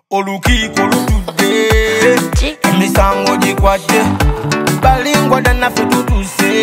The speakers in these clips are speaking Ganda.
Olukiiko lutudde emisango gikwate balingwa dannaffe tutuse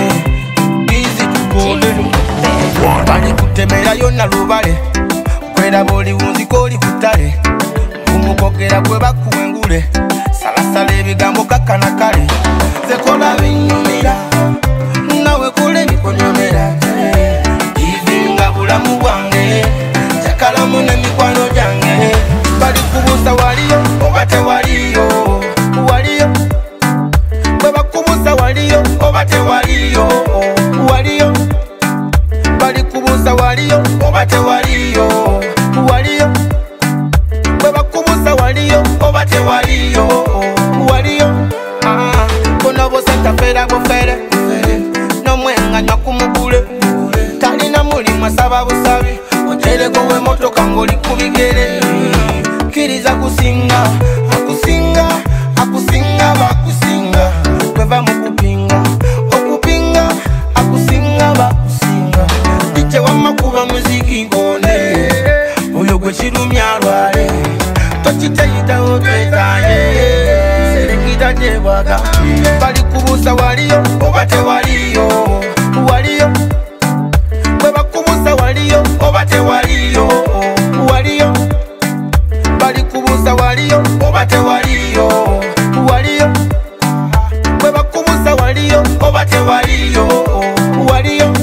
bizi tugole bali kutemera yonna lubale kweraba oliwunzika oli kutale kumukogera gwe bakuwengule salasala ebigambo kakkana kale zekola binyumira nawe kule ebikonyomera ivinga bulamu bwange jakalamu n'emikwano gyange bali kubuusa waliyo oba tewaliyo waliyo bwe bakubuusa waliyo oba tewaliyo waliyo bali kubuusa waliyo oba tewaliyo waliyo bwe bakubuusa waliyo oba tewaliyo waliyo bono bose tafeera bufere n'omwenganywa kumugule talina mulimu asaba busabi otereko w'emmotoka ng'oli ku bigere kiriza kusinga akusinga akusinga bakusinga kweva mu kupinga okupinga akusinga bakusinga dije wamakuba muziki ngone oyo gwe kirumya alwale tokitayitawo twetaye serekita gyebwaga bali kubuusa waliyo oba tewaliyo waliyo bwe bakubuusa waliyo oba tewaliyo waliyo bali kubuusa waliyo oba tewaliyo waliyo bwe bakubuusa waliyo oba tewaliyo waliyo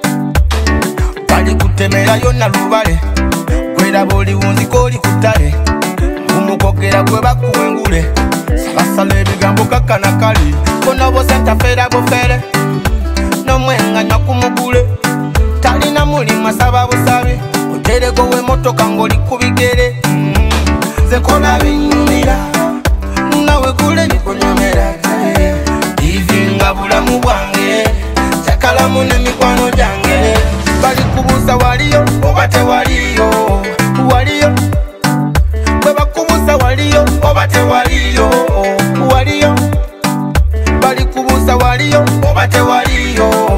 bali kutemera yonna lubale kweraba oliwunzika oli kutale kumukogera gwe bakuwengule salasala ebigambo kakkana kali bono bose ntafeera bufere n'omwenganywa kumugule talina mulimu asaba busabi otereko w'emmotoka ng'oli ku bigere zekola binyumira nawe kule ebikonyomera ivinga bulamu bwange jakalamu n'emikwano gyange bali kubuusa waliyo oba tewaliyo waliyo bwe bakubuusa waliyo oba tewaliyo waliyo bali kubuusa waliyo oba tewaliyo